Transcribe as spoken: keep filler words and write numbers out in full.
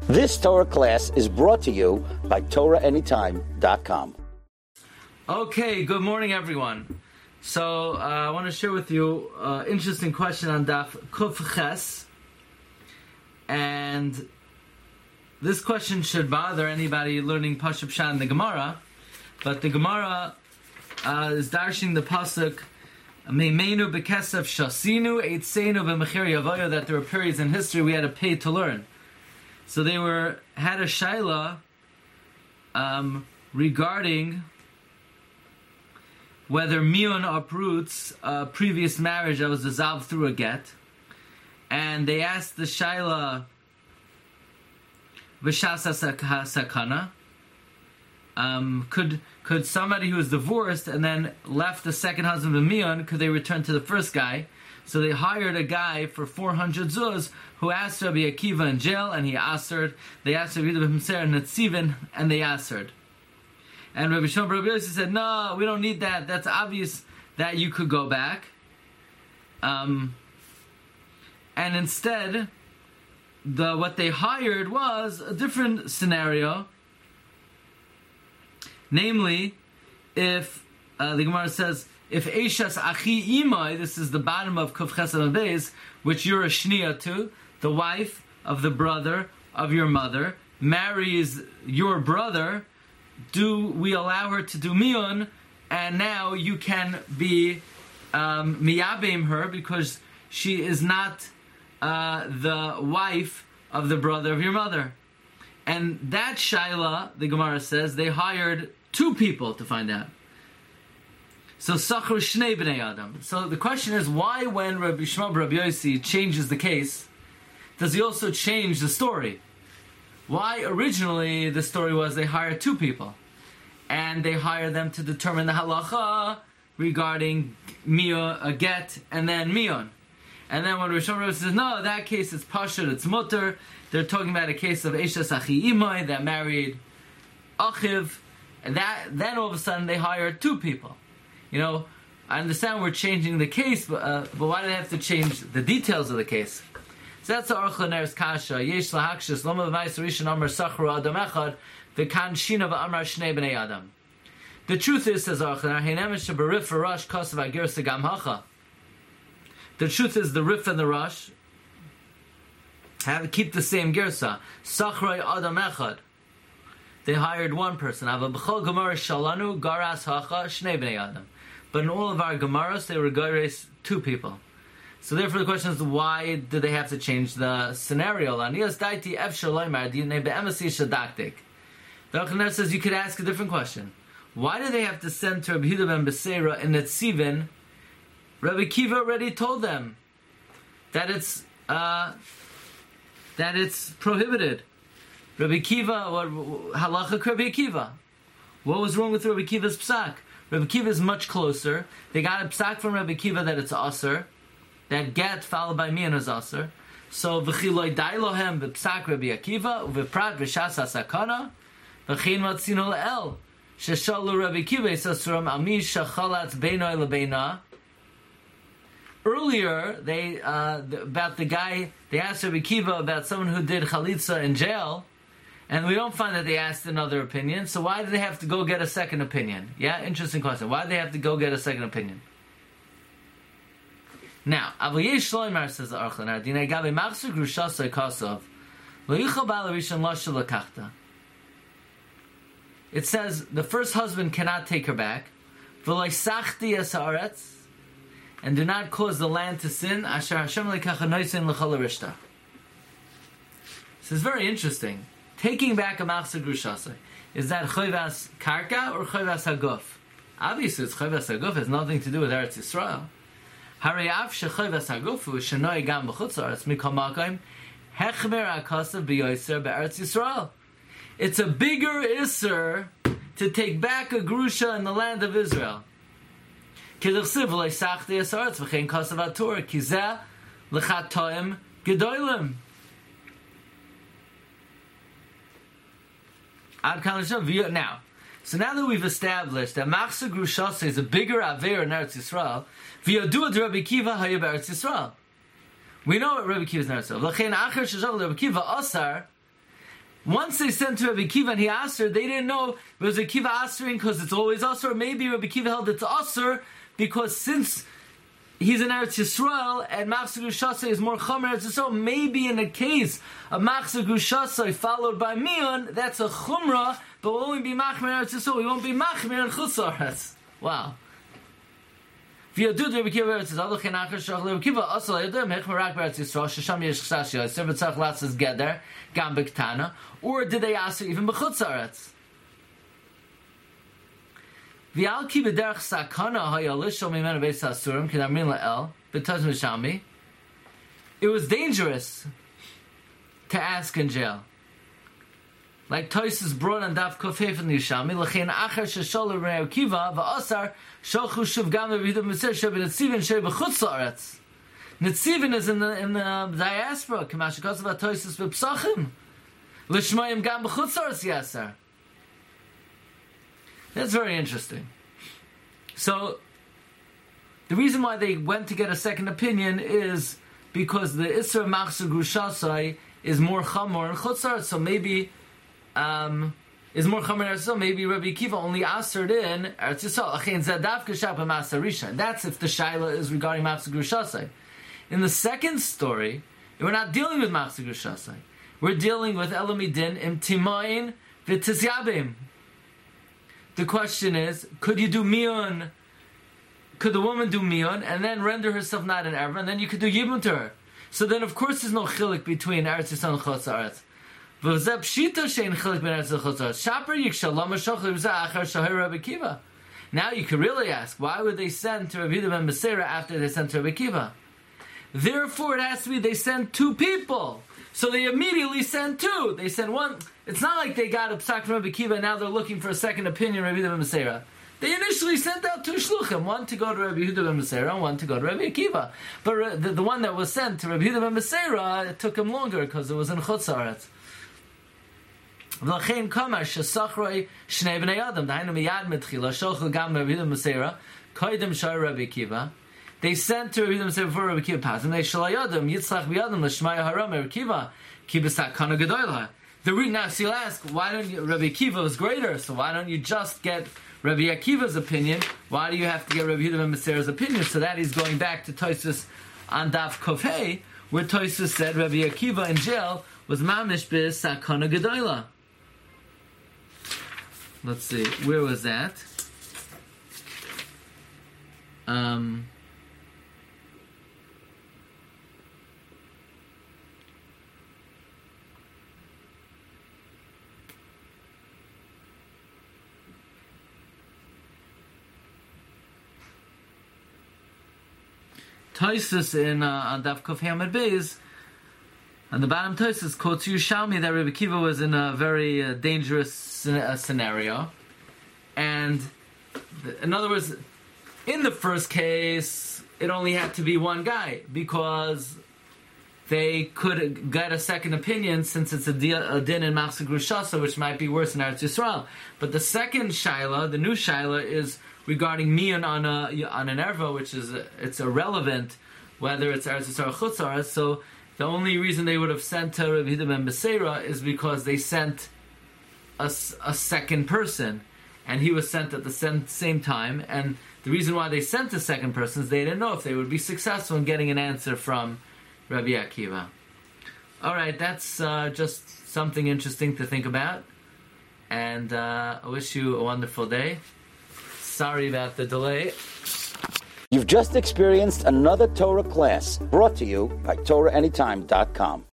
This Torah class is brought to you by Torah Anytime dot com. Okay, good morning, everyone. So, uh, I want to share with you an uh, interesting question on Daf Kuf Ches. And this question should bother anybody learning Pashup Pshat in the Gemara. But the Gemara uh, is darshing the pasuk Meimenu Bekesef Shasinu Eitzeinu B'Mechir Yavoyo, that there were periods in history we had to pay to learn. So they were had a shaila um, regarding whether miyun uproots a previous marriage that was dissolved through a get, and they asked the shaila v'shasa sakana. Um, could could somebody who was divorced and then left the second husband of miyun, could they return to the first guy? So they hired a guy for four hundred zuz who asked Rabbi Akiva in jail, and he answered. They asked Rabbi Yehuda ben Meser and Netzivin, and they answered. And Rabbi Shimon bar Rabbi Yossi said, no, we don't need that. That's obvious that you could go back. Um, and instead, the what they hired was a different scenario. Namely, if uh, the Gemara says, if Eishas Achi Imai, this is the bottom of Kuf Chesed Beis, which you're a shnia to, the wife of the brother of your mother, marries your brother, do we allow her to do miyun, and now you can be um, miyabim her because she is not uh, the wife of the brother of your mother. And that shaila, the Gemara says, they hired two people to find out. So Sachar Shnei Bnei Adam. So the question is, why when Rabbi Shimon bar Rabbi Yossi changes the case, does he also change the story? Why originally the story was they hired two people, and they hired them to determine the halacha regarding miyun, a get, and then miyun. And then when Rabbi Shimon bar Rabbi Yossi says, no, that case is pashut, it's mutter, they're talking about a case of Eishas Achi Imai that married Achiv, and that then all of a sudden they hired two people. You know, I understand we're changing the case, but, uh, but why do they have to change the details of the case? So that's the Aruch LaNer's kasha. Yesh lahakshis loma v'mayis rishon amar sachru adam echad v'kan shina v'amar shnei b'nei adam. The truth is, says Aruch LaNer, heinemesh sheberif v'rash kosav ha'girsa gam hacha. The truth is, the rif and the rush have to keep the same girsa. Sachrei adam echad. They hired one person. Ava b'chol gemara shalanu garas hacha shnei b'nei adam. But in all of our gemaras, they were garas two people. So therefore, the question is, why did they have to change the scenario? Lanias daiti efshar loymar dinei be'emasi shadaktik. The Aruch says you could ask a different question. Why did they have to send to Rabbi Yehuda ben Beseira in Netzivin? Rabbi Akiva already told them that it's uh, that it's prohibited. Rabbi Akiva, what halacha Rabbi Akiva? What was wrong with Rabbi Akiva's psak? Rabbi Akiva is much closer. They got a psak from Rabbi Akiva that it's aser, that get followed by miyun is aser. So v'chiloi dailohem b'psak Rabbi Akiva u'v'prat v'shas hasakana v'chein matzinu le'el sheshalu Rabbi Akiva yisasuram ami shachalatz beinoi lebeina. Earlier, they uh, about the guy, they asked Rabbi Akiva about someone who did chalitza in jail, and we don't find that they asked another opinion. So why do they have to go get a second opinion? Yeah, interesting question. Why do they have to go get a second opinion? Now, Aval Yesh Shloimar, says the Aruch LaNer, Dinei Gabi Machzor Grushasei Kosov Lo Yichal Ba'al Rishon Lo Shel Lakachta. It says the first husband cannot take her back. V'lo Sachti Es Haaretz, and do not cause the land to sin. Asher Hashem Leikacha Noisin L'Chol Rishta. This is very interesting. Taking back a Machzor Grushasei, is that Choivas Karka or Choivas Haguf? Obviously, it's Choivas Haguf. It has nothing to do with Eretz Yisrael. Hariyav shechoivas hagufu shenoi gam b'chutz haaretz mikol makom hechmer akasav b'yoser be'eretz Yisrael. It's a bigger iser to take back a grusha in the land of Israel. K'dichsiv v'lo sachti es haaretz v'chein kasav atur kizeh l'chatoim gedolim. Ad kan l'shem now. So now that we've established that Machzor Grushasei is a bigger Aveir in Eretz Yisrael, V'yodua de Rabbi Akiva haya be'Eretz Yisrael. We know what Rabbi Akiva is in Eretz Yisrael. L'chein acher sheshav Rabbi Akiva asar, Once they sent to Rabbi Kiva and he asked her, they didn't know it was Rabbi Kiva answering because it's always Asur. Maybe Rabbi Kiva held it to Asur because since he's in Eretz Yisrael and Machzor Gushasai is more Chomer Eretz Yisrael, maybe in a case of Machzor Gushasai followed by Mion, that's a Chumrah, but we'll only be Machmer Eretz Yisrael, we won't be Machmer in Chutz La'aretz. Wow. V'yadud Rabbi Kiva Eretz Yisrael, l'chein achar shach Rabbi Kiva, asal yadud mechmer rak b'Eretz Yisrael, shesham yesh chsash yosef, v'tzach latzes geder, gam b'ktana, or did they ask even b'chutz La'aretz? V'al ki b'derech sakana haya lishol mimenu beis hasurim, k'damrin la'el, b'taz mishami. It was dangerous to ask in jail. Like Tosis brought on Daf Kofei from the Yishami, l'chein achar sheshol Rabbi Kiva v'asar sholchu shuv gam Rabbi Yehuda Meser sheb netzivin sheb b'chutz la'aretz. Netzivin is in the in the diaspora. K'mash kosav Tosis v'psachim l'shmayim gam b'chutz la'aretz yasar. That's very interesting. So the reason why they went to get a second opinion is because the Isra Machzor Gushasai is more chamor and chutz la'aretz. So maybe. Um, is more chamer so maybe Rabbi Kiva only answered in Eretz Yisrael. Achein zadav k'shap ha'masarisha. That's if the shaila is regarding Machzor Gushasai. In the second story, we're not dealing with Machzor Gushasai. We're dealing with Elamidin im timayin v'tizyabim. The question is, could you do mion? Could the woman do mion and then render herself not an erva, and then you could do yibum to her? So then, of course, there's no chilik between Eretz Yisrael and Chutz La'aretz. Now you could really ask, why would they send to Rabbi Yehuda ben Beseira after they sent to Rabbi Kiva? Therefore, it has to be they sent two people. So they immediately sent two. They sent one. It's not like they got a psak from Rabbi Kiva and now they're looking for a second opinion, Rabbi Yehuda ben Beseira. They initially sent out two shluchim, one to go to Rabbi Yehuda ben Beseira and one to go to Rabbi Akiva. But the, the one that was sent to Rabbi Yehuda ben Beseira, it took him longer because it was in Chutz La'aretz. V'lachein kamar shesachroi shnei bnei adam dainu miyad mitchila sholchu gam Rabbi Yehuda ben Beseira koydem shar Rabbi Akiva. They sent to Rabbi Yehuda ben Beseira before Rabbi Akiva passed, and they shalayadam yitzlach biyadam l'shmaya haram Rabbi Akiva kibasat kana gedolah. The reason now, so you'll ask, why don't you? Rabbi Akiva was greater, so why don't you just get Rabbi Akiva's opinion? Why do you have to get Rabbi Yehuda ben Beseira's opinion? So that is going back to Tosfos on Daf Kofei, where Tosfos said Rabbi Akiva in jail was mamish b'sat kana gedolah. Let's see, where was that? Um, Tosfos in uh, on Daf Kuf Hamad Beis, on the bottom Tosfos quotes Yerushalmi that Rabbi Kiva was in a very uh, dangerous uh, scenario, and th- in other words, in the first case, it only had to be one guy because they could get a second opinion since it's a, di- a din in Machzor Gushasai, which might be worse in Eretz Yisrael. But the second shaila, the new shaila, is regarding mion on a on an erva, which is a, it's irrelevant whether it's Eretz Yisrael or Chutz La'aretz. So the only reason they would have sent to Rabbi Yehuda ben Beseira is because they sent a, a second person, and he was sent at the same time. And the reason why they sent a second person is they didn't know if they would be successful in getting an answer from Rabbi Akiva. All right, that's uh, just something interesting to think about, and uh, I wish you a wonderful day. Sorry about the delay. You've just experienced another Torah class brought to you by Torah Anytime dot com.